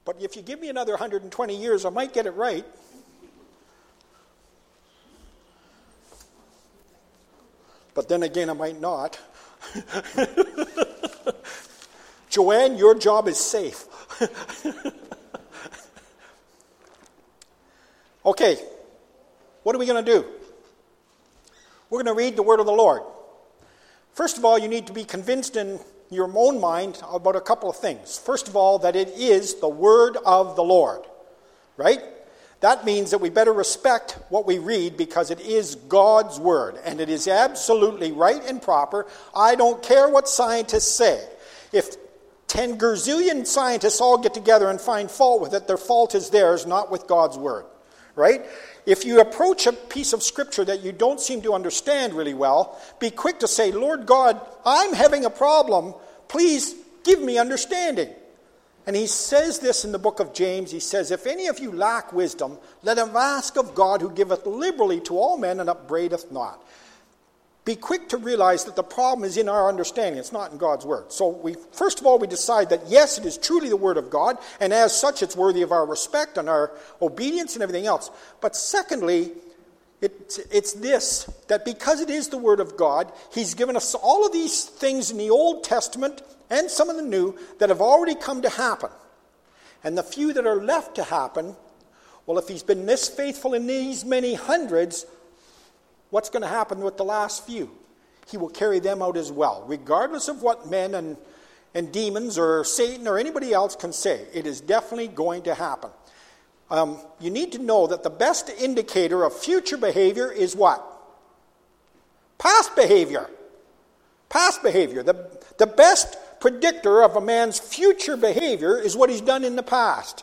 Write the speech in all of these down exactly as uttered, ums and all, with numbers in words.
But if you give me another one hundred twenty years, I might get it right. But then again, I might not. Joanne, your job is safe. Okay, what are we going to do? We're going to read the word of the Lord. First of all, you need to be convinced in your own mind about a couple of things. First of all, that it is the word of the Lord, right? That means that we better respect what we read because it is God's word, and it is absolutely right and proper. I don't care what scientists say. If ten gazillion scientists all get together and find fault with it, their fault is theirs, not with God's word, right? If you approach a piece of scripture that you don't seem to understand really well, be quick to say, Lord God, I'm having a problem. Please give me understanding. And he says this in the book of James. He says, if any of you lack wisdom, let him ask of God who giveth liberally to all men and upbraideth not. Be quick to realize that the problem is in our understanding. It's not in God's word. So we, first of all, we decide that yes, it is truly the word of God, and as such, it's worthy of our respect and our obedience and everything else. But secondly, it's, it's this, that because it is the word of God, he's given us all of these things in the Old Testament and some of the New that have already come to happen. And the few that are left to happen, well, if he's been this faithful in these many hundreds, what's going to happen with the last few? He will carry them out as well, regardless of what men and, and demons or Satan or anybody else can say. It is definitely going to happen. Um, you need to know that the best indicator of future behavior is what? Past behavior. Past behavior. The, the best predictor of a man's future behavior is what he's done in the past.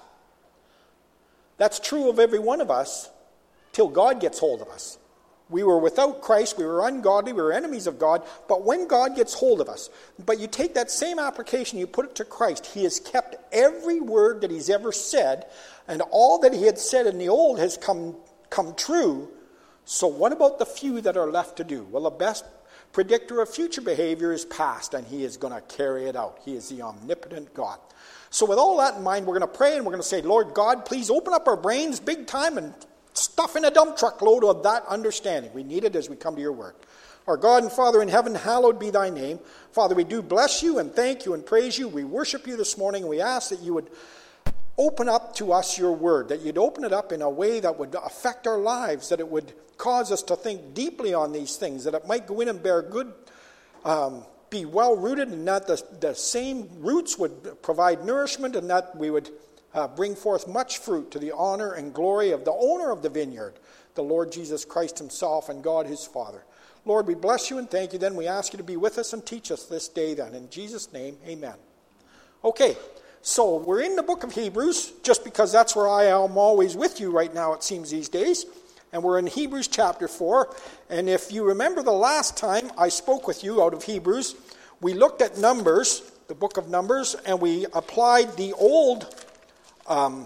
That's true of every one of us till God gets hold of us. We were without Christ, we were ungodly, we were enemies of God, but when God gets hold of us, but you take that same application, you put it to Christ, he has kept every word that he's ever said, and all that he had said in the old has come, come true. So what about the few that are left to do? Well, the best predictor of future behavior is past, and he is going to carry it out. He is the omnipotent God. So with all that in mind, we're going to pray, and we're going to say, Lord God, please open up our brains big time and stuff in a dump truck load of that understanding. We need it as we come to your word. Our God and Father in heaven, hallowed be thy name. Father, we do bless you and thank you and praise you. We worship you this morning, and we ask that you would open up to us your word, that you'd open it up in a way that would affect our lives, that it would cause us to think deeply on these things, that it might go in and bear good, um, be well rooted, and that the, the same roots would provide nourishment, and that we would Uh, bring forth much fruit to the honor and glory of the owner of the vineyard, the Lord Jesus Christ himself and God his Father. Lord, we bless you and thank you. Then we ask you to be with us and teach us this day then. In Jesus' name, amen. Okay, so we're in the book of Hebrews, just because that's where I am always with you right now, it seems these days. And we're in Hebrews chapter four. And if you remember the last time I spoke with you out of Hebrews, we looked at Numbers, the book of Numbers, and we applied the old Um,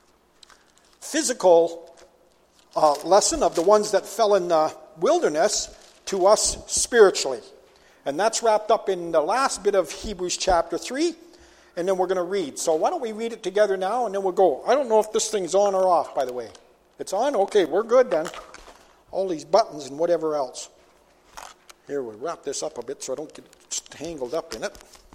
physical uh, lesson of the ones that fell in the wilderness to us spiritually. And that's wrapped up in the last bit of Hebrews chapter three, and then we're going to read. So why don't we read it together now, and then we'll go. I don't know if this thing's on or off, by the way. It's on? Okay, we're good then. All these buttons and whatever else. Here, we'll wrap this up a bit so I don't get tangled up in it.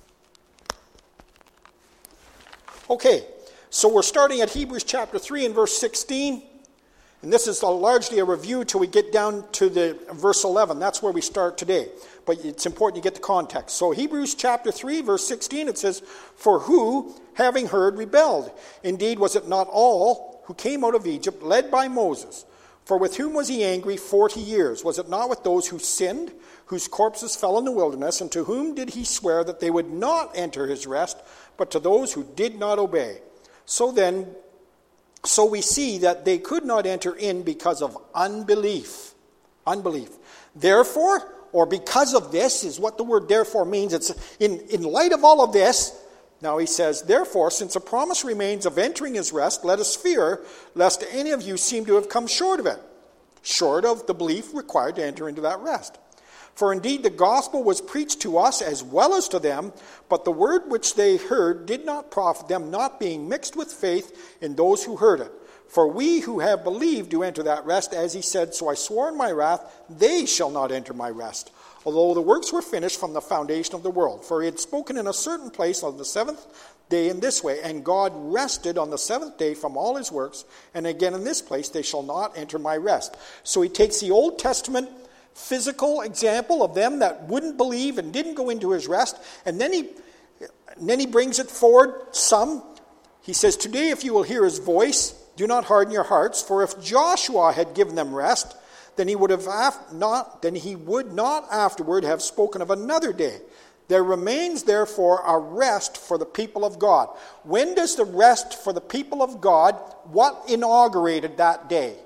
Okay. So we're starting at Hebrews chapter three and verse sixteen. And this is a, largely a review till we get down to the verse eleven. That's where we start today. But it's important you get the context. So Hebrews chapter three, verse sixteen, it says, For who, having heard, rebelled? Indeed, was it not all who came out of Egypt, led by Moses? For with whom was he angry forty years? Was it not with those who sinned, whose corpses fell in the wilderness? And to whom did he swear that they would not enter his rest, but to those who did not obey? So then, so we see that they could not enter in because of unbelief. Unbelief. Therefore, or because of this, is what the word therefore means. It's in, in light of all of this, now he says, Therefore, since a promise remains of entering his rest, let us fear, lest any of you seem to have come short of it, short of the belief required to enter into that rest. For indeed the gospel was preached to us as well as to them, but the word which they heard did not profit them, not being mixed with faith in those who heard it. For we who have believed do enter that rest, as he said, so I swore in my wrath, they shall not enter my rest, although the works were finished from the foundation of the world. For he had spoken in a certain place on the seventh day in this way, and God rested on the seventh day from all his works, and again in this place they shall not enter my rest. So he takes the Old Testament physical example of them that wouldn't believe and didn't go into his rest, and then he and then he brings it forward some. He says, today if you will hear his voice, do not harden your hearts, for if Joshua had given them rest, then he would have af- not then he would not afterward have spoken of another day. There remains therefore a rest for the people of God. When does the rest for the people of God, what inaugurated that day?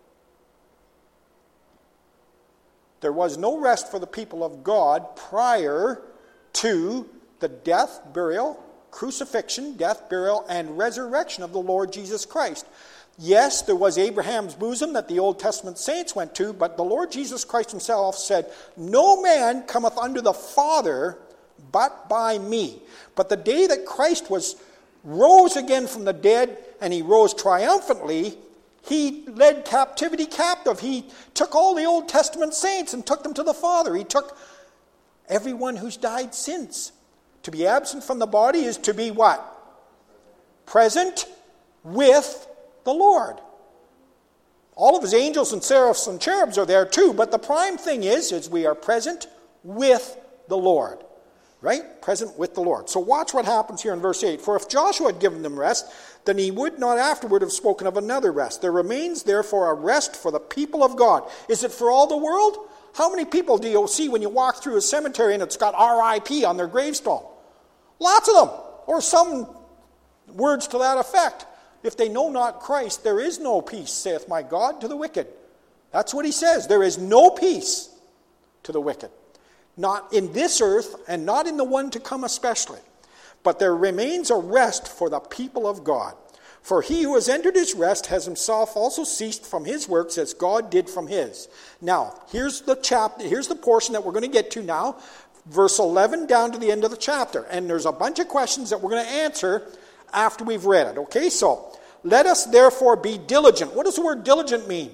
There was no rest for the people of God prior to the death, burial, crucifixion, death, burial, and resurrection of the Lord Jesus Christ. Yes, there was Abraham's bosom that the Old Testament saints went to, but the Lord Jesus Christ himself said, no man cometh unto the Father but by me. But the day that Christ was rose again from the dead, and he rose triumphantly, he led captivity captive. He took all the Old Testament saints and took them to the Father. He took everyone who's died since. To be absent from the body is to be what? Present with the Lord. All of his angels and seraphs and cherubs are there too, but the prime thing is, is we are present with the Lord. Right? Present with the Lord. So watch what happens here in verse eight. For if Joshua had given them rest, then he would not afterward have spoken of another rest. There remains therefore a rest for the people of God. Is it for all the world? How many people do you see when you walk through a cemetery and it's got R I P on their gravestone? Lots of them. Or some words to that effect. If they know not Christ, there is no peace, saith my God, to the wicked. That's what he says. There is no peace to the wicked. Not in this earth, and not in the one to come especially. But there remains a rest for the people of God. For he who has entered his rest has himself also ceased from his works as God did from his. Now, here's the chapter, here's the portion that we're going to get to now. Verse eleven down to the end of the chapter. And there's a bunch of questions that we're going to answer after we've read it. Okay, so, let us therefore be diligent. What does the word diligent mean?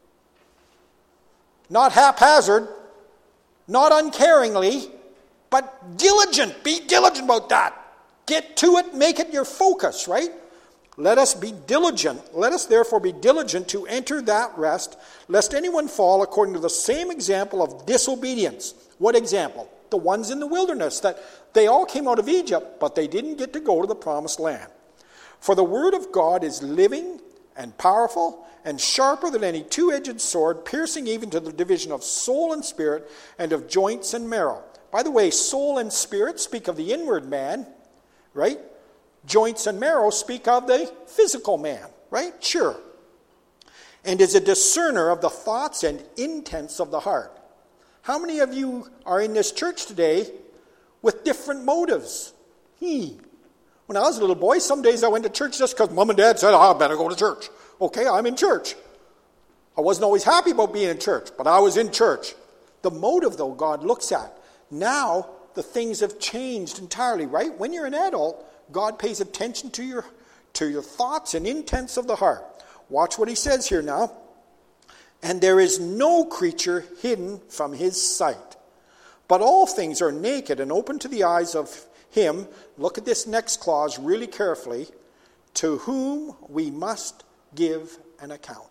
Not haphazard. Not uncaringly, but diligent. Be diligent about that. Get to it, make it your focus, right? Let us be diligent. Let us therefore be diligent to enter that rest, lest anyone fall according to the same example of disobedience. What example? The ones in the wilderness, that they all came out of Egypt, but they didn't get to go to the promised land. For the word of God is living and powerful, and sharper than any two-edged sword, piercing even to the division of soul and spirit, and of joints and marrow. By the way, soul and spirit speak of the inward man, right? Joints and marrow speak of the physical man, right? Sure. And is a discerner of the thoughts and intents of the heart. How many of you are in this church today with different motives? Hmm. When I was a little boy, some days I went to church just because mom and dad said, oh, I better go to church. Okay, I'm in church. I wasn't always happy about being in church, but I was in church. The motive, though, God looks at. Now, the things have changed entirely, right? When you're an adult, God pays attention to your, to your thoughts and intents of the heart. Watch what he says here now. And there is no creature hidden from his sight, but all things are naked and open to the eyes of him. Look at this next clause really carefully. To whom we must give an account.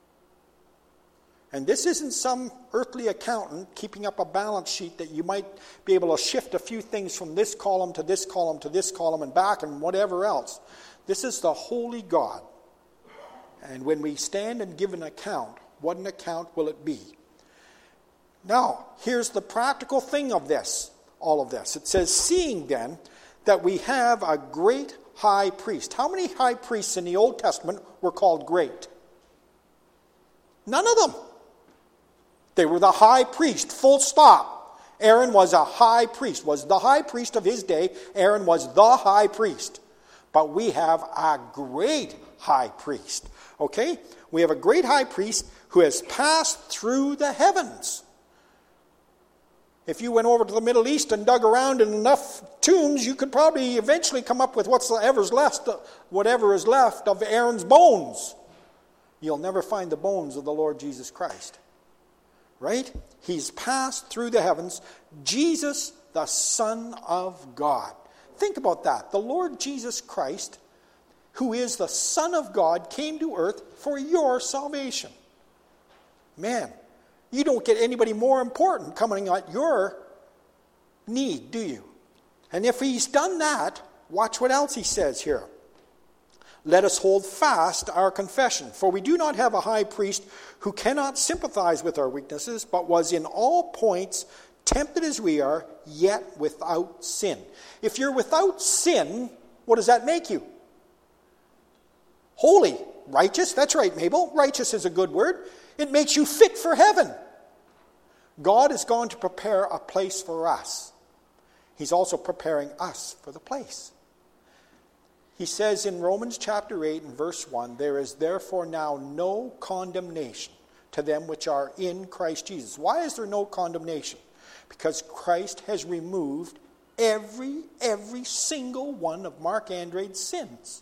And this isn't some earthly accountant keeping up a balance sheet that you might be able to shift a few things from this column to this column to this column and back and whatever else. This is the holy God. And when we stand and give an account, what an account will it be? Now, here's the practical thing of this, all of this. It says, seeing then that we have a great high priest. How many high priests in the Old Testament were called great? None of them. They were the high priest, full stop. Aaron was a high priest, was the high priest of his day. Aaron was the high priest. But we have a great high priest. Okay? We have a great high priest who has passed through the heavens. If you went over to the Middle East and dug around in enough tombs, you could probably eventually come up with whatever's left, whatever is left of Aaron's bones. You'll never find the bones of the Lord Jesus Christ. Right? He's passed through the heavens. Jesus, the Son of God. Think about that. The Lord Jesus Christ, who is the Son of God, came to earth for your salvation. Man, you don't get anybody more important coming at your need, do you? And if he's done that, watch what else he says here. Let us hold fast our confession, for we do not have a high priest who cannot sympathize with our weaknesses, but was in all points tempted as we are, yet without sin. If you're without sin, what does that make you? Holy, righteous. That's right, Mabel. Righteous is a good word. It makes you fit for heaven. God is going to prepare a place for us. He's also preparing us for the place. He says in Romans chapter eight and verse one, there is therefore now no condemnation to them which are in Christ Jesus. Why is there no condemnation? Because Christ has removed every, every single one of Mark Andrade's sins.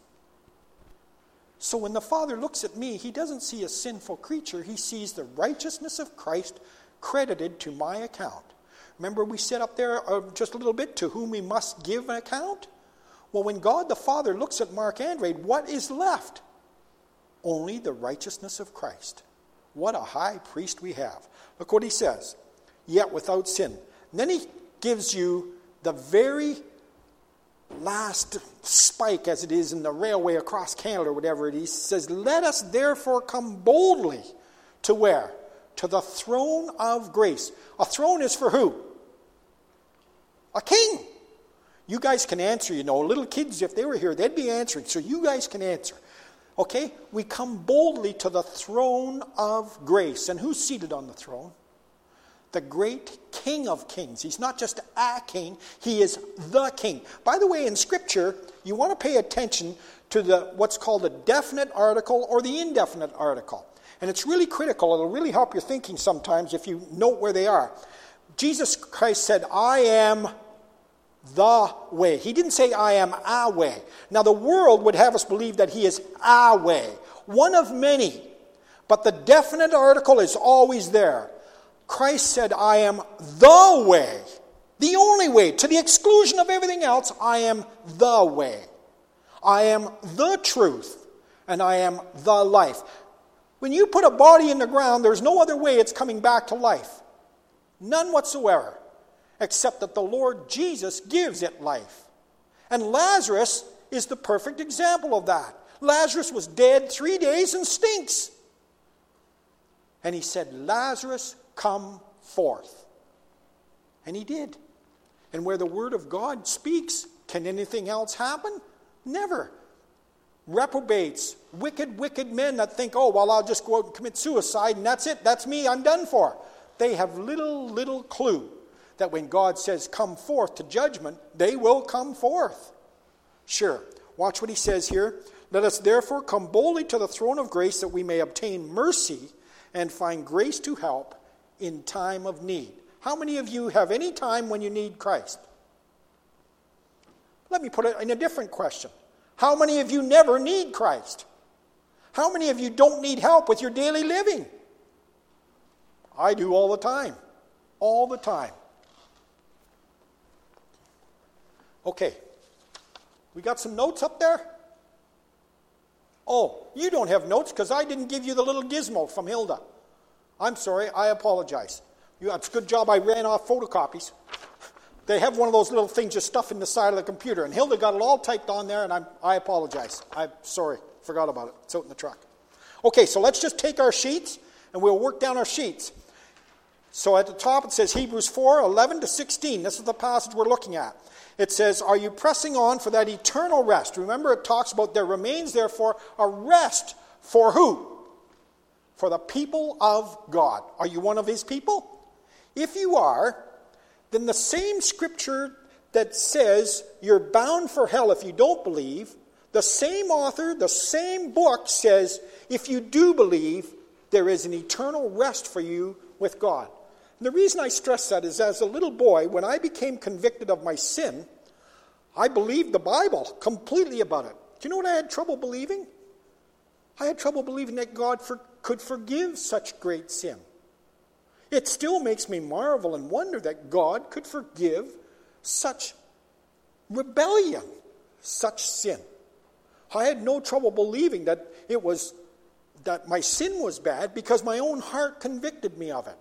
So when the Father looks at me, he doesn't see a sinful creature. He sees the righteousness of Christ credited to my account. Remember we said up there uh, just a little bit, to whom we must give an account? Well, when God the Father looks at Mark Andrade, what is left? Only the righteousness of Christ. What a high priest we have. Look what he says. Yet without sin. And then he gives you the very last spike, as it is in the railway across Canada or whatever it is. He says, let us therefore come boldly to where? To the throne of grace. A throne is for who? A king. You guys can answer, you know. Little kids, if they were here, they'd be answering. So you guys can answer. Okay? We come boldly to the throne of grace. And who's seated on the throne? The great King of kings. He's not just a king. He is the king. By the way, in Scripture, you want to pay attention to the what's called a definite article or the indefinite article. And it's really critical. It'll really help your thinking sometimes if you note where they are. Jesus Christ said, I am the way. He didn't say, I am a way. Now, the world would have us believe that he is a way. One of many. But the definite article is always there. Christ said, I am the way. The only way. To the exclusion of everything else, I am the way. I am the truth. And I am the life. When you put a body in the ground, there's no other way it's coming back to life. None whatsoever. Except that the Lord Jesus gives it life. And Lazarus is the perfect example of that. Lazarus was dead three days and stinks. And he said, Lazarus, come forth. And he did. And where the word of God speaks, can anything else happen? Never. Reprobates, wicked, wicked men that think, oh, well, I'll just go out and commit suicide and that's it. That's me. I'm done for. They have little, little clue that when God says come forth to judgment, they will come forth. Sure. Watch what he says here. Let us therefore come boldly to the throne of grace that we may obtain mercy and find grace to help in time of need. How many of you have any time when you need Christ? Let me put it in a different question. How many of you never need Christ? How many of you don't need help with your daily living? I do all the time. All the time. Okay. We got some notes up there? Oh, you don't have notes because I didn't give you the little gizmo from Hilda. I'm sorry, I apologize. You, it's a good job I ran off photocopies. They have one of those little things just stuff in the side of the computer, and Hilda got it all typed on there, and I'm, I apologize. I'm sorry, forgot about it. It's out in the truck. Okay, so let's just take our sheets, and we'll work down our sheets. So at the top it says Hebrews four, eleven to sixteen. This is the passage we're looking at. It says, are you pressing on for that eternal rest? Remember, it talks about there remains, therefore, a rest for who? For the people of God. Are you one of his people? If you are, then the same scripture that says you're bound for hell if you don't believe, the same author, the same book says, if you do believe, there is an eternal rest for you with God. And the reason I stress that is as a little boy, when I became convicted of my sin, I believed the Bible completely about it. Do you know what I had trouble believing? I had trouble believing that God for, could forgive such great sin. It still makes me marvel and wonder that God could forgive such rebellion, such sin. I had no trouble believing that it was that my sin was bad because my own heart convicted me of it.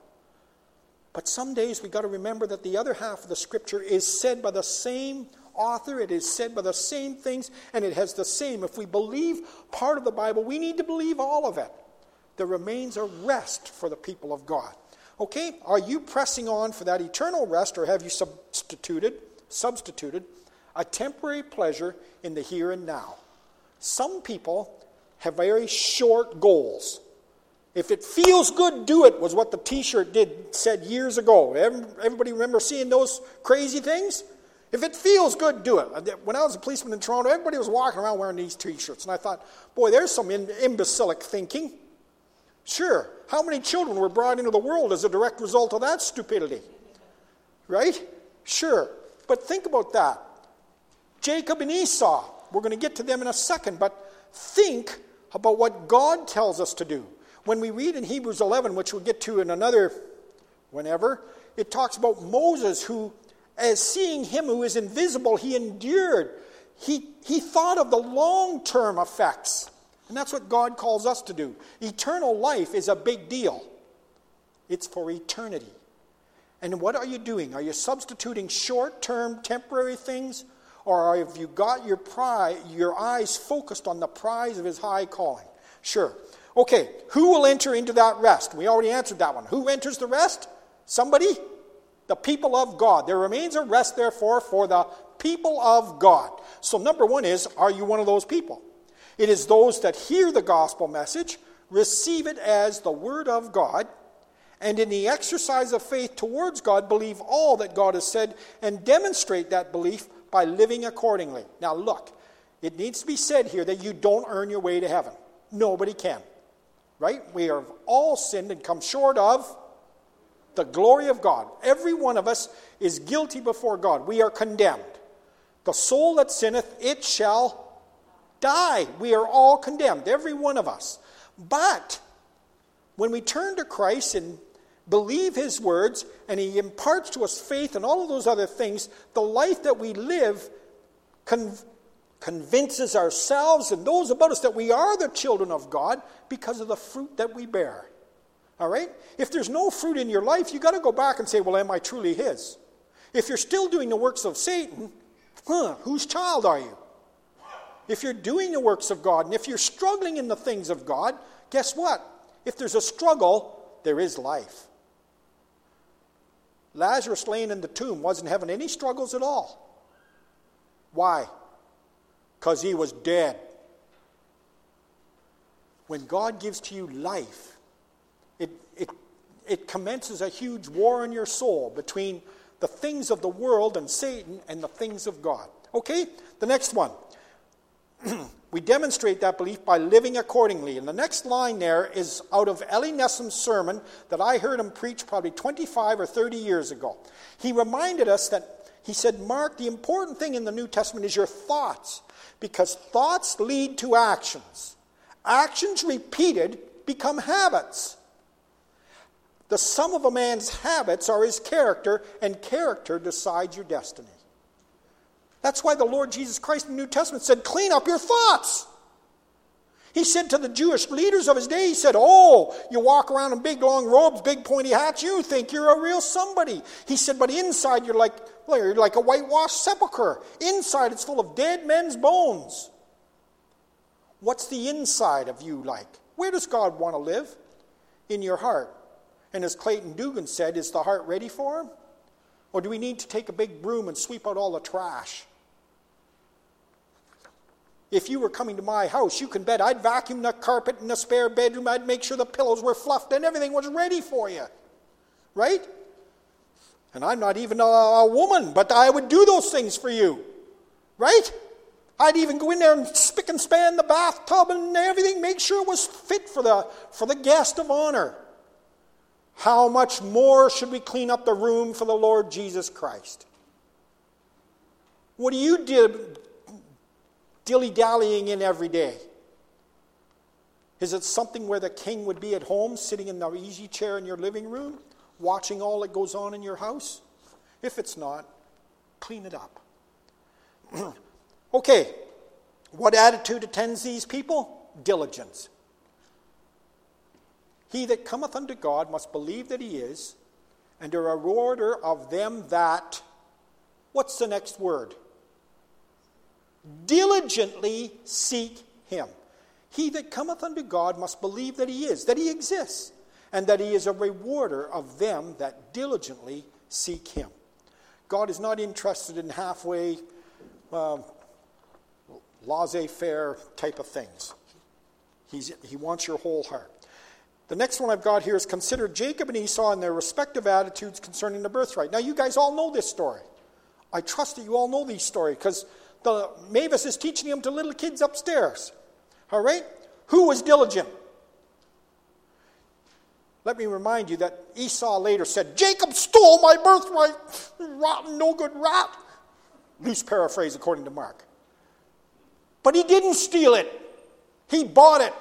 But some days we got to remember that the other half of the scripture is said by the same author, it is said by the same things, and it has the same. If we believe part of the Bible, we need to believe all of it. There remains a rest for the people of God. Okay, are you pressing on for that eternal rest, or have you substituted, substituted a temporary pleasure in the here and now? Some people have very short goals. If it feels good, do it, was what the t-shirt did said years ago. Everybody remember seeing those crazy things? If it feels good, do it. When I was a policeman in Toronto, everybody was walking around wearing these t-shirts. And I thought, boy, there's some imbecilic thinking. Sure, how many children were brought into the world as a direct result of that stupidity? Right? Sure. But think about that. Jacob and Esau, we're going to get to them in a second, but think about what God tells us to do. When we read in Hebrews eleven, which we'll get to in another whenever, it talks about Moses who, as seeing him who is invisible, he endured. He, he thought of the long-term effects. And that's what God calls us to do. Eternal life is a big deal. It's for eternity. And what are you doing? Are you substituting short-term, temporary things? Or have you got your, pri- your eyes focused on the prize of his high calling? Sure. Okay, who will enter into that rest? We already answered that one. Who enters the rest? Somebody? The people of God. There remains a rest, therefore, for the people of God. So number one is, are you one of those people? It is those that hear the gospel message, receive it as the word of God, and in the exercise of faith towards God, believe all that God has said, and demonstrate that belief by living accordingly. Now look, it needs to be said here that you don't earn your way to heaven. Nobody can. Right? We have all sinned and come short of the glory of God. Every one of us is guilty before God. We are condemned. The soul that sinneth, it shall die. We are all condemned, every one of us. But when we turn to Christ and believe his words, and he imparts to us faith and all of those other things, the life that we live con- convinces ourselves and those about us that we are the children of God because of the fruit that we bear. All right? If there's no fruit in your life, you've got to go back and say, well, am I truly his? If you're still doing the works of Satan, huh, whose child are you? If you're doing the works of God, and if you're struggling in the things of God, guess what? If there's a struggle, there is life. Lazarus laying in the tomb wasn't having any struggles at all. Why? Because he was dead. When God gives to you life, it, it, it commences a huge war in your soul between the things of the world and Satan and the things of God. Okay? The next one. We demonstrate that belief by living accordingly. And the next line there is out of Eli Nessum's sermon that I heard him preach probably twenty-five or thirty years ago. He reminded us that, he said, Mark, the important thing in the New Testament is your thoughts, because thoughts lead to actions. Actions repeated become habits. The sum of a man's habits are his character, and character decides your destiny. That's why the Lord Jesus Christ in the New Testament said, clean up your thoughts. He said to the Jewish leaders of his day, he said, oh, you walk around in big long robes, big pointy hats, you think you're a real somebody. He said, but inside you're like, well, you're like a whitewashed sepulcher. Inside it's full of dead men's bones. What's the inside of you like? Where does God want to live? In your heart. And as Clayton Dugan said, is the heart ready for him? Or do we need to take a big broom and sweep out all the trash? If you were coming to my house, you can bet I'd vacuum the carpet in the spare bedroom. I'd make sure the pillows were fluffed and everything was ready for you. Right? And I'm not even a, a woman, but I would do those things for you. Right? I'd even go in there and spick and span the bathtub and everything, make sure it was fit for the, for the guest of honor. how much more should we clean up the room for the Lord Jesus Christ? What are you did, dilly-dallying in every day? Is it something where the king would be at home, sitting in the easy chair in your living room, watching all that goes on in your house? If it's not, clean it up. Okay, what attitude attends these people? Diligence. He that cometh unto God must believe that he is, and a rewarder of them that, what's the next word? Diligently seek him. He that cometh unto God must believe that he is, that he exists, and that he is a rewarder of them that diligently seek him. God is not interested in halfway, uh, laissez-faire type of things. He's, he wants your whole heart. The next one I've got here is consider Jacob and Esau and their respective attitudes concerning the birthright. Now you guys all know this story. I trust that you all know these stories because the Mavis is teaching them to little kids upstairs. All right? Who was diligent? Let me remind you that Esau later said, Jacob stole my birthright, rotten, no good rat. Loose paraphrase according to Mark. But he didn't steal it. He bought it.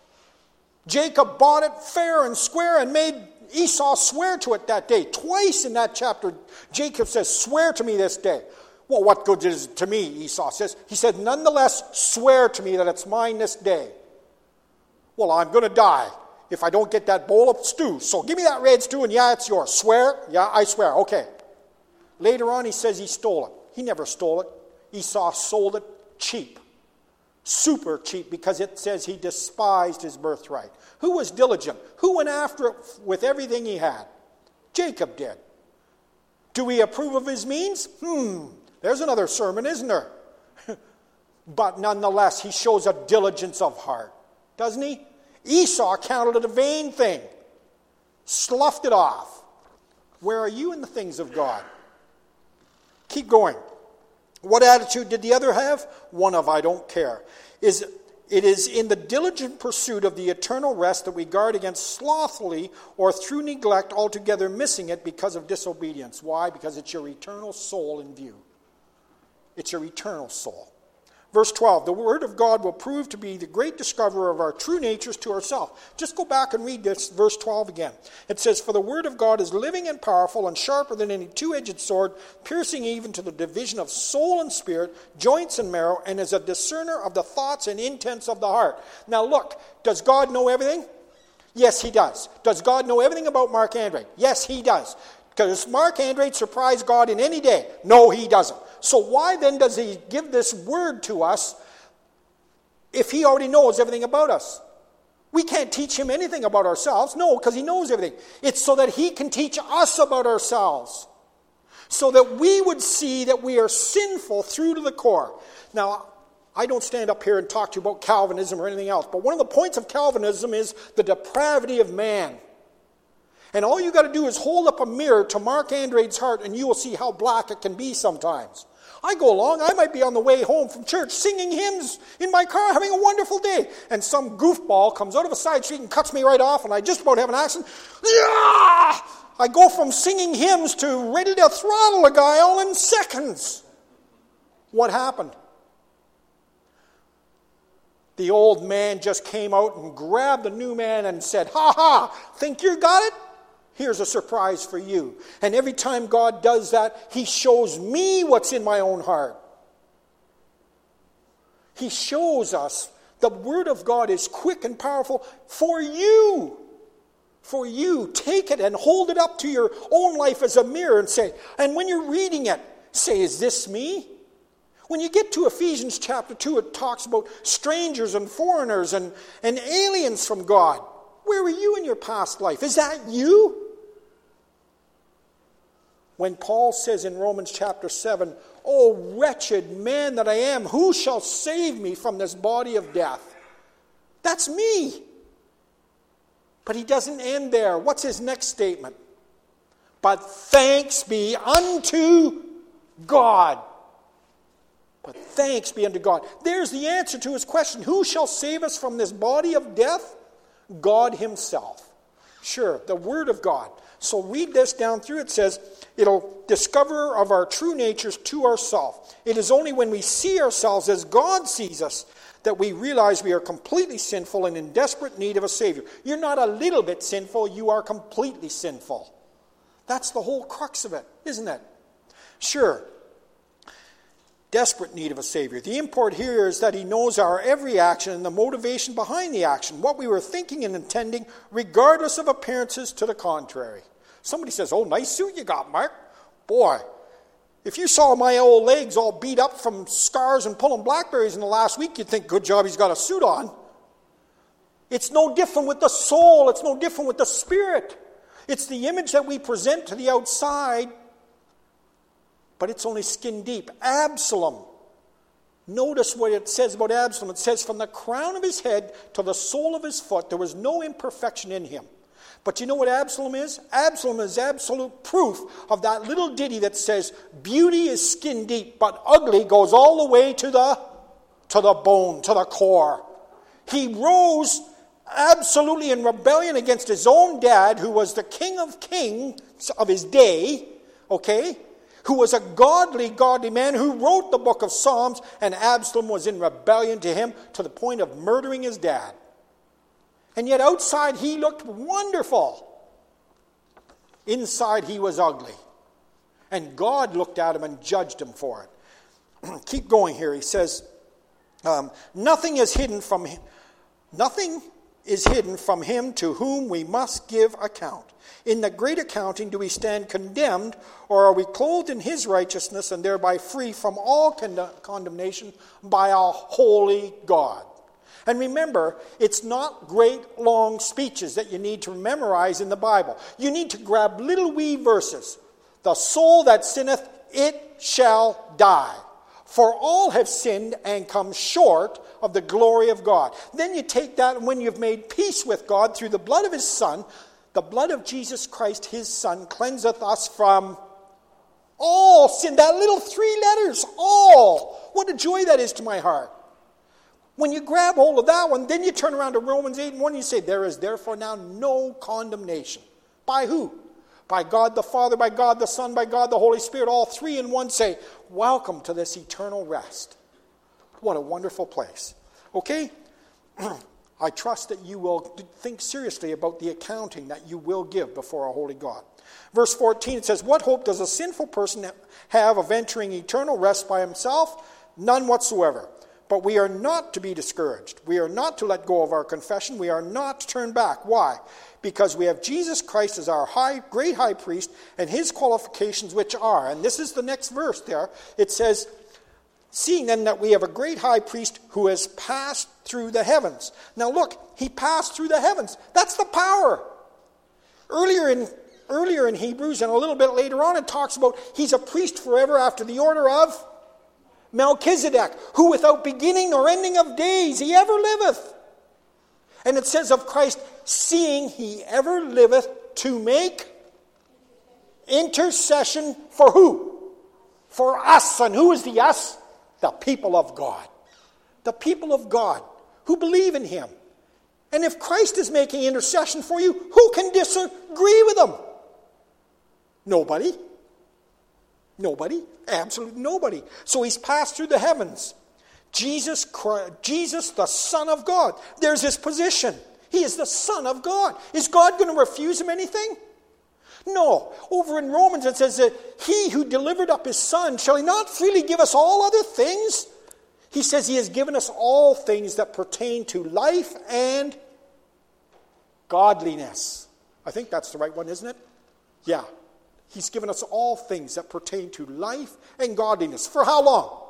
Jacob bought it fair and square and made Esau swear to it that day. Twice in that chapter, Jacob says, swear to me this day. Well, what good is it to me, Esau says. He said, nonetheless, swear to me that it's mine this day. Well, I'm going to die if I don't get that bowl of stew. So give me that red stew and yeah, it's yours. Swear? Yeah, I swear. Okay. Later on, he says he stole it. He never stole it. Esau sold it cheap. Super cheap, because it says he despised his birthright. Who was diligent? Who went after it with everything he had? Jacob did. Do we approve of his means? Hmm, there's another sermon, isn't there? But nonetheless, he shows a diligence of heart, doesn't he? Esau counted it a vain thing, sloughed it off. Where are you in the things of God? Keep going. What attitude did the other have? One of I don't care. Is it is in the diligent pursuit of the eternal rest that we guard against slothfully or through neglect altogether missing it because of disobedience. Why? Because it's your eternal soul in view. It's your eternal soul. Verse twelve, the word of God will prove to be the great discoverer of our true natures to ourselves. Just go back and read this, verse twelve again. It says, for the word of God is living and powerful and sharper than any two-edged sword, piercing even to the division of soul and spirit, joints and marrow, and is a discerner of the thoughts and intents of the heart. Now look, does God know everything? Yes, he does. Does God know everything about Mark Andrade? Yes, he does. Does Mark Andrade surprise God in any day? No, he doesn't. So why then does he give this word to us if he already knows everything about us? We can't teach him anything about ourselves. No, because he knows everything. It's so that he can teach us about ourselves. So that we would see that we are sinful through to the core. Now, I don't stand up here and talk to you about Calvinism or anything else, but one of the points of Calvinism is the depravity of man. And all you got to do is hold up a mirror to Mark Andrade's heart and you will see how black it can be sometimes. I go along, I might be on the way home from church singing hymns in my car, having a wonderful day. And some goofball comes out of a side street and cuts me right off and I just about have an accident. Yeah! I go from singing hymns to ready to throttle a guy all in seconds. What happened? The old man just came out and grabbed the new man and said, ha ha, think you got it? Here's a surprise for you. And every time God does that, he shows me what's in my own heart. He shows us the word of God is quick and powerful for you. For you. Take it and hold it up to your own life as a mirror and say, and when you're reading it, say, is this me? When you get to Ephesians chapter two, it talks about strangers and foreigners and, and aliens from God. Where were you in your past life? Is that you? When Paul says in Romans chapter seven, oh, wretched man that I am, who shall save me from this body of death? That's me. But he doesn't end there. What's his next statement? But thanks be unto God. But thanks be unto God. There's the answer to his question. Who shall save us from this body of death? God himself. Sure, the Word of God. So read this down through. It says, it'll discover of our true natures to ourselves. It is only when we see ourselves as God sees us that we realize we are completely sinful and in desperate need of a Savior. You're not a little bit sinful, you are completely sinful. That's the whole crux of it, isn't it? Sure. Desperate need of a Savior. The import here is that he knows our every action and the motivation behind the action, what we were thinking and intending, regardless of appearances to the contrary. Somebody says, oh, nice suit you got, Mark. Boy, if you saw my old legs all beat up from scars and pulling blackberries in the last week, you'd think, good job he's got a suit on. It's no different with the soul. It's no different with the spirit. It's the image that we present to the outside, but it's only skin deep. Absalom. Notice what it says about Absalom. It says, from the crown of his head to the sole of his foot, there was no imperfection in him. But you know what Absalom is? Absalom is absolute proof of that little ditty that says, beauty is skin deep, but ugly goes all the way to the, to the bone, to the core. He rose absolutely in rebellion against his own dad, who was the king of kings of his day, okay? Who was a godly, godly man who wrote the book of Psalms, and Absalom was in rebellion to him to the point of murdering his dad. And yet outside he looked wonderful. Inside he was ugly. And God looked at him and judged him for it. Keep going here. He says, um, nothing is hidden from him. Nothing is hidden from him to whom we must give account. In the great accounting do we stand condemned, or are we clothed in his righteousness and thereby free from all con- condemnation by our holy God? And remember, it's not great long speeches that you need to memorize in the Bible. You need to grab little wee verses. The soul that sinneth, it shall die. For all have sinned and come short of the glory of God. Then you take that, and when you've made peace with God through the blood of his Son, the blood of Jesus Christ, his Son, cleanseth us from all sin. That little three letters, all. What a joy that is to my heart. When you grab hold of that one, then you turn around to Romans eight and one and you say, there is therefore now no condemnation. By who? By God the Father, by God the Son, by God the Holy Spirit. All three in one say, welcome to this eternal rest. What a wonderful place. Okay? I trust that you will think seriously about the accounting that you will give before a holy God. Verse fourteen, it says, what hope does a sinful person have of entering eternal rest by himself? None whatsoever. But we are not to be discouraged. We are not to let go of our confession. We are not to turn back. Why? Because we have Jesus Christ as our high, great high priest, and his qualifications which are, and this is the next verse there, it says, seeing then that we have a great high priest who has passed through the heavens. Now look, he passed through the heavens. That's the power. Earlier in, earlier in Hebrews, and a little bit later on, it talks about he's a priest forever after the order of Melchizedek, who without beginning nor ending of days he ever liveth. And it says of Christ, seeing he ever liveth to make intercession for who? For us. And who is the us? The people of God. The people of God who believe in him. And if Christ is making intercession for you, who can disagree with him? Nobody. Nobody. Absolutely nobody. So he's passed through the heavens. Jesus Christ, Jesus, the Son of God. There's his position. He is the Son of God. Is God going to refuse him anything? No. Over in Romans it says that he who delivered up his Son, shall he not freely give us all other things? He says he has given us all things that pertain to life and godliness. I think that's the right one, isn't it? Yeah. He's given us all things that pertain to life and godliness. For how long?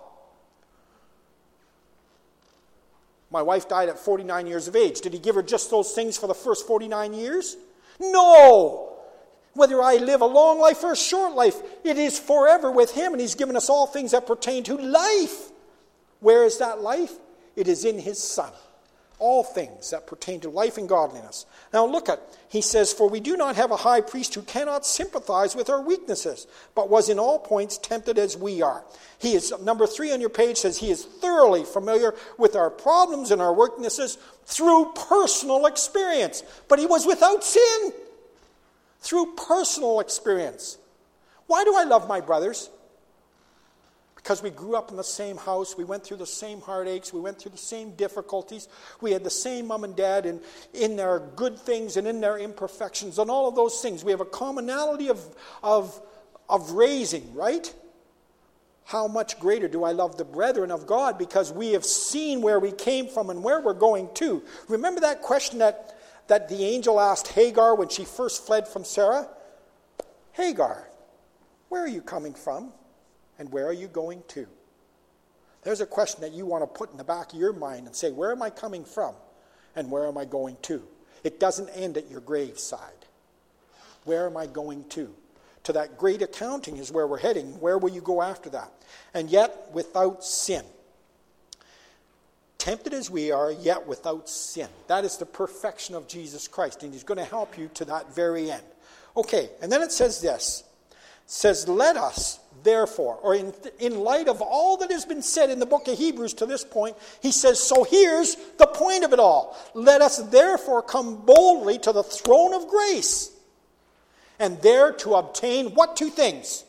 My wife died at forty-nine years of age. Did he give her just those things for the first forty-nine years? No! Whether I live a long life or a short life, it is forever with him, and he's given us all things that pertain to life. Where is that life? It is in his Son. all things that pertain to life and godliness. Now look at, he says, for we do not have a high priest who cannot sympathize with our weaknesses, but was in all points tempted as we are. He is, number three on your page says, he is thoroughly familiar with our problems and our weaknesses through personal experience. But he was without sin through personal experience. Why do I love my brothers? Because we grew up in the same house, we went through the same heartaches, we went through the same difficulties, we had the same mom and dad in, in their good things and in their imperfections and all of those things. We have a commonality of, of, of raising, right? How much greater do I love the brethren of God because we have seen where we came from and where we're going to. Remember that question that, that the angel asked Hagar when she first fled from Sarah? Hagar, where are you coming from? And where are you going to? There's a question that you want to put in the back of your mind and say, where am I coming from? And where am I going to? It doesn't end at your graveside. Where am I going to? To that great accounting is where we're heading. Where will you go after that? And yet without sin. Tempted as we are, yet without sin. That is the perfection of Jesus Christ. And he's going to help you to that very end. Okay, and then it says this. It says, let us, therefore, or in, in light of all that has been said in the book of Hebrews to this point, he says, so here's the point of it all. Let us therefore come boldly to the throne of grace, and there to obtain what two things?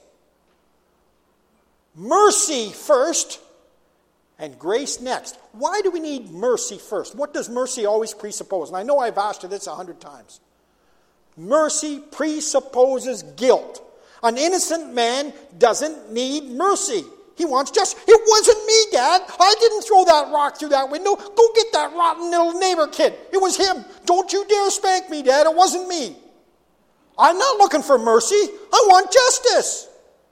Mercy first, and grace next. Why do we need mercy first? What does mercy always presuppose? And I know I've asked you this a hundred times. Mercy presupposes guilt. An innocent man doesn't need mercy. He wants justice. It wasn't me, Dad. I didn't throw that rock through that window. Go get that rotten little neighbor kid. It was him. Don't you dare spank me, Dad. It wasn't me. I'm not looking for mercy. I want justice.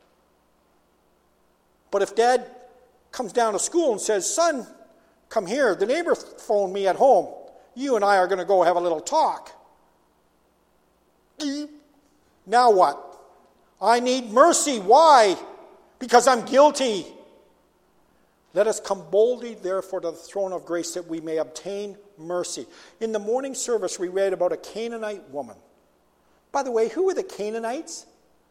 But if Dad comes down to school and says, son, come here. The neighbor phoned me at home. You and I are going to go have a little talk. Now what? I need mercy. Why? Because I'm guilty. Let us come boldly, therefore, to the throne of grace that we may obtain mercy. In the morning service, we read about a Canaanite woman. By the way, who were the Canaanites?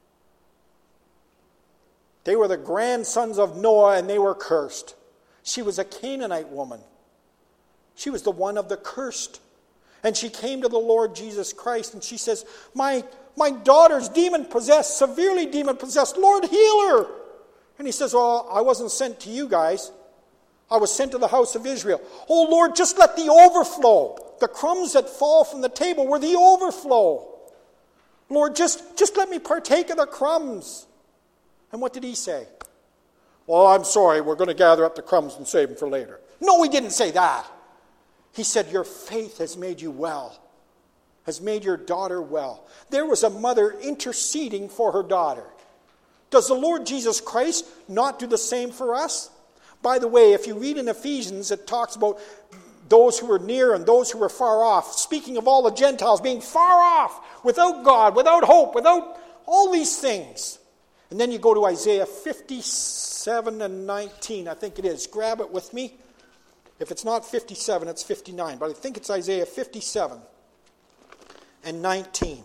They were the grandsons of Noah, and they were cursed. She was a Canaanite woman. She was the one of the cursed. And she came to the Lord Jesus Christ, and she says, my My daughter's demon-possessed, severely demon-possessed. Lord, heal her. And he says, well, I wasn't sent to you guys. I was sent to the house of Israel. Oh, Lord, just let the overflow. The crumbs that fall from the table were the overflow. Lord, just, just let me partake of the crumbs. And what did he say? Well, I'm sorry, we're going to gather up the crumbs and save them for later. No, he didn't say that. He said, your faith has made you well. Has made your daughter well. There was a mother interceding for her daughter. Does the Lord Jesus Christ not do the same for us? By the way, if you read in Ephesians, it talks about those who were near and those who were far off. Speaking of all the Gentiles being far off, without God, without hope, without all these things. And then you go to Isaiah fifty-seven and nineteen, I think it is. Grab it with me. If it's not fifty-seven, it's fifty-nine. But I think it's Isaiah fifty-seven. And nineteen.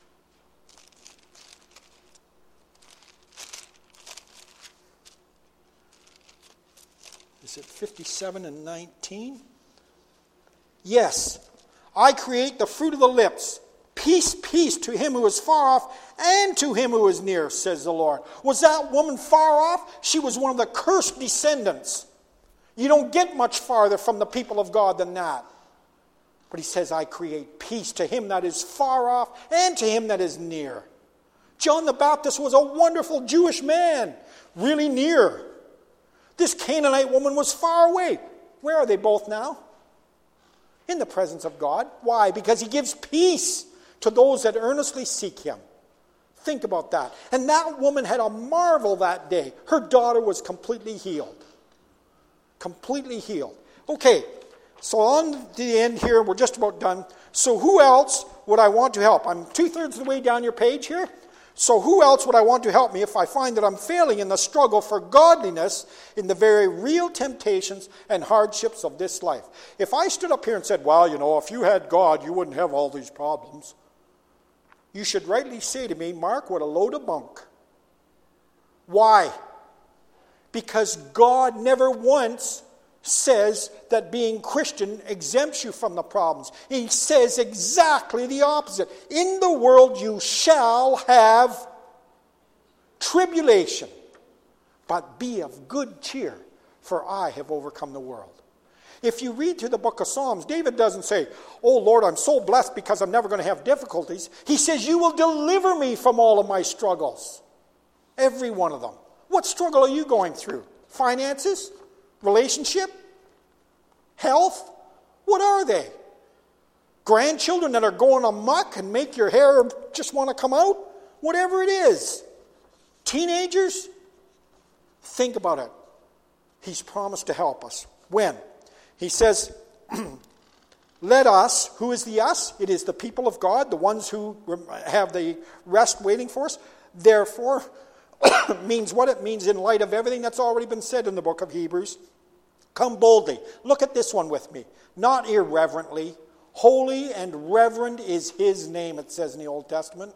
Is it fifty-seven and nineteen? Yes. I create the fruit of the lips. Peace, peace to him who is far off and to him who is near, says the Lord. Was that woman far off? She was one of the cursed descendants. You don't get much farther from the people of God than that. But he says, I create peace to him that is far off and to him that is near. John the Baptist was a wonderful Jewish man, really near. This Canaanite woman was far away. Where are they both now? In the presence of God. Why? Because he gives peace to those that earnestly seek him. Think about that. And that woman had a marvel that day. Her daughter was completely healed. Completely healed. Okay. So on to the end here, we're just about done. So who else would I want to help? I'm two-thirds of the way down your page here. So who else would I want to help me if I find that I'm failing in the struggle for godliness in the very real temptations and hardships of this life? If I stood up here and said, well, you know, if you had God, you wouldn't have all these problems. You should rightly say to me, Mark, what a load of bunk. Why? Because God never once says that being Christian exempts you from the problems. He says exactly the opposite. In the world you shall have tribulation, but be of good cheer, for I have overcome the world. If you read through the book of Psalms, David doesn't say, oh Lord, I'm so blessed because I'm never going to have difficulties. He says, you will deliver me from all of my struggles. Every one of them. What struggle are you going through? Finances? Relationship? Health? What are they? Grandchildren that are going amok and make your hair just want to come out? Whatever it is. Teenagers? Think about it. He's promised to help us. When? He says, let us, who is the us? It is the people of God, the ones who have the rest waiting for us. Therefore, means what it means in light of everything that's already been said in the book of Hebrews. Come boldly. Look at this one with me. Not irreverently. Holy and reverend is his name, it says in the Old Testament.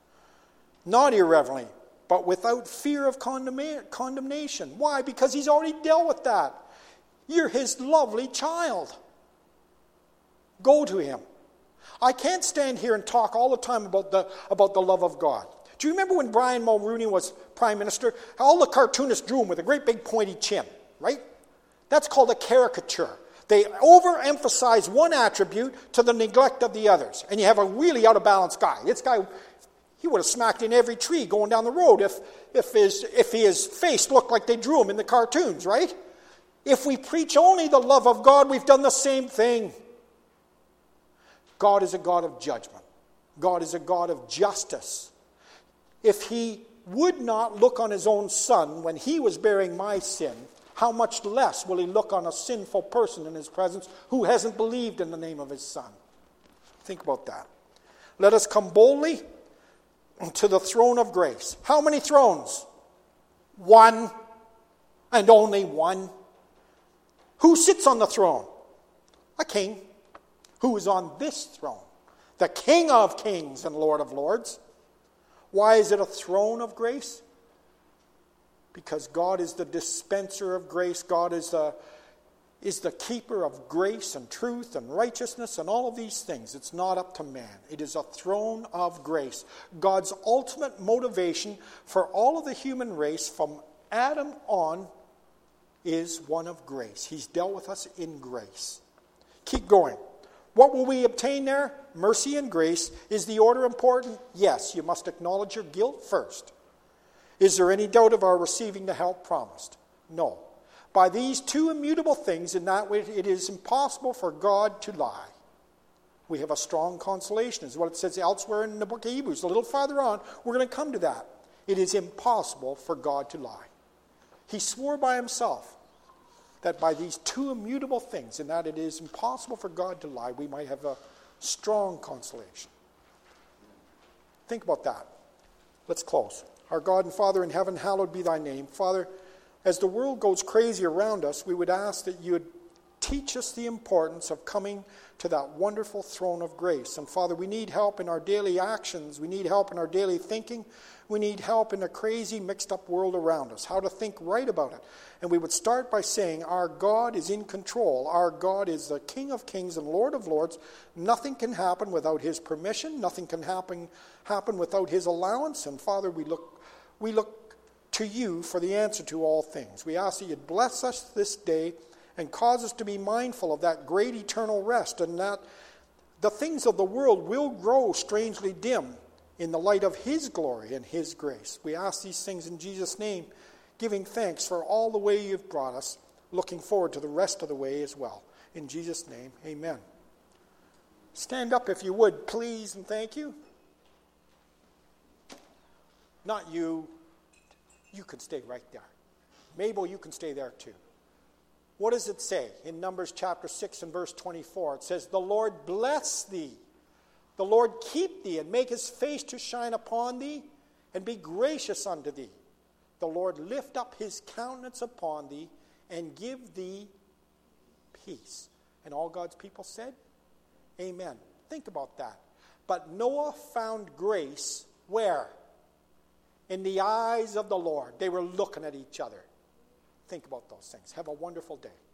Not irreverently, but without fear of condemnation. Why? Because he's already dealt with that. You're his lovely child. Go to him. I can't stand here and talk all the time about the, about the love of God. Do you remember when Brian Mulroney was prime minister? All the cartoonists drew him with a great big pointy chin, right? That's called a caricature. They overemphasize one attribute to the neglect of the others. And you have a really out-of-balance guy. This guy, he would have smacked in every tree going down the road if, if, his, if his face looked like they drew him in the cartoons, right? If we preach only the love of God, we've done the same thing. God is a God of judgment. God is a God of justice. If he would not look on his own son when he was bearing my sin, how much less will he look on a sinful person in his presence who hasn't believed in the name of his son? Think about that. Let us come boldly to the throne of grace. How many thrones? One, and only one. Who sits on the throne? A king. Who is on this throne? The King of kings and Lord of lords. Why is it a throne of grace? Because God is the dispenser of grace. God is the, is the keeper of grace and truth and righteousness and all of these things. It's not up to man. It is a throne of grace. God's ultimate motivation for all of the human race from Adam on is one of grace. He's dealt with us in grace. Keep going. What will we obtain there? Mercy and grace. Is the order important? Yes, you must acknowledge your guilt first. Is there any doubt of our receiving the help promised? No. By these two immutable things, in that way it is impossible for God to lie. We have a strong consolation, is what it says elsewhere in the book of Hebrews. A little farther on, we're going to come to that. It is impossible for God to lie. He swore by himself that by these two immutable things, in that it is impossible for God to lie, we might have a strong consolation. Think about that. Let's close. Our God and Father in heaven, hallowed be thy name. Father, as the world goes crazy around us, we would ask that you would teach us the importance of coming to that wonderful throne of grace. And Father, we need help in our daily actions. We need help in our daily thinking. We need help in a crazy, mixed-up world around us, how to think right about it. And we would start by saying, our God is in control. Our God is the King of kings and Lord of lords. Nothing can happen without his permission. Nothing can happen, happen without his allowance. And Father, we look, we look to you for the answer to all things. We ask that you'd bless us this day and cause us to be mindful of that great eternal rest, and that the things of the world will grow strangely dim in the light of his glory and his grace. We ask these things in Jesus' name, giving thanks for all the way you've brought us, looking forward to the rest of the way as well. In Jesus' name, amen. Stand up if you would, please, and thank you. Not you. You can stay right there. Mabel, you can stay there too. What does it say in Numbers chapter six and verse twenty-four? It says, the Lord bless thee. The Lord keep thee and make his face to shine upon thee and be gracious unto thee. The Lord lift up his countenance upon thee, and give thee peace. And all God's people said, amen. Think about that. But Noah found grace where? In the eyes of the Lord. They were looking at each other. Think about those things. Have a wonderful day.